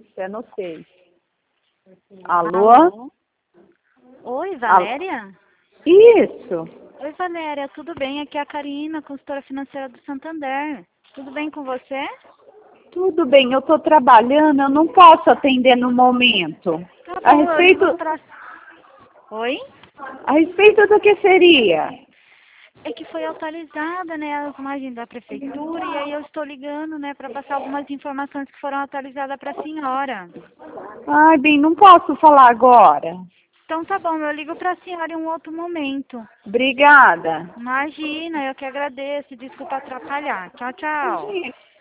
Anotei. Alô? Oi, Valéria? Isso. Oi, Valéria, tudo bem? Aqui é a Karina, consultora financeira do Santander. Tudo bem com você? Tudo bem, eu estou trabalhando, eu não posso atender no momento. Tá A bom, eu ligo respeito, pra... Oi? a respeito do que seria? É que foi atualizada, né, a imagem da prefeitura e aí eu estou ligando, né, para passar algumas informações que foram atualizadas para a senhora. Ai, bem, não posso falar agora. Então tá bom, eu ligo para a senhora em um outro momento. Obrigada. Imagina, eu que agradeço, desculpa atrapalhar. Tchau, tchau.